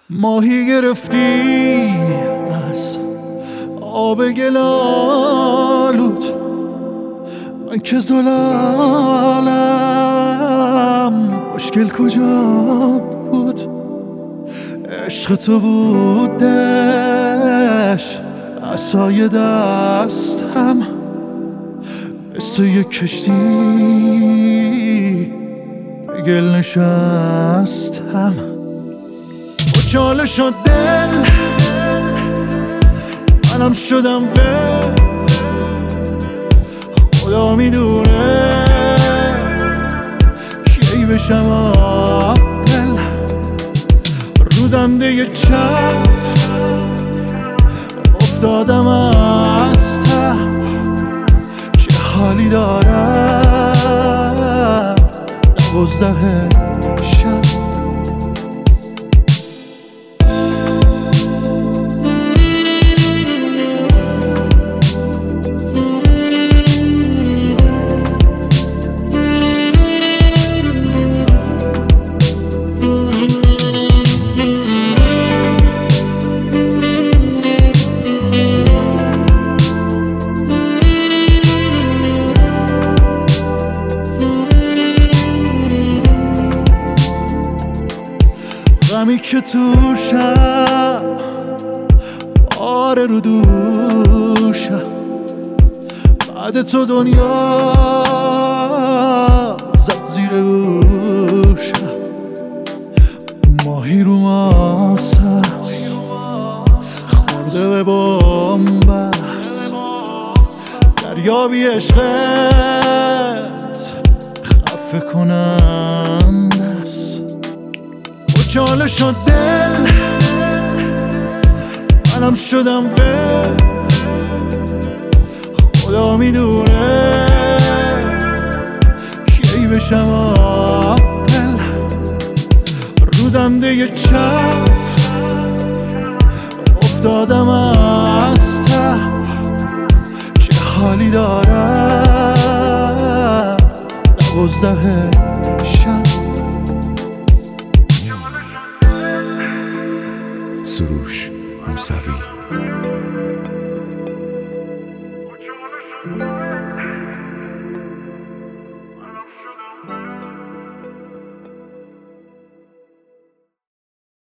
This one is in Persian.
ماهی گرفتی از آب گلالود، من که زلالم مشکل کجا بود؟ عشق تو بودش عصای دستم، مثل یک کشتی به گل نشستم. مچاله شد دل، منم شدم ول، خدا میدونه کی بشم عاقل. رو دنده چپ افتادم از تب، چه حالی دارم 12 شب. غمی که توشم آره رو دوشم، بعد تو دنیا زد زیر گوشم. ماهی رو ماسم خورده به بنبست، دریابی عشقت خفه کننده است. مچاله شد دل، منم شدم ول، خدا میدونه کی بشم عاقل. رو دنده چپ افتادم از تب، چه حالی دارم 12 شب. سروش موسوی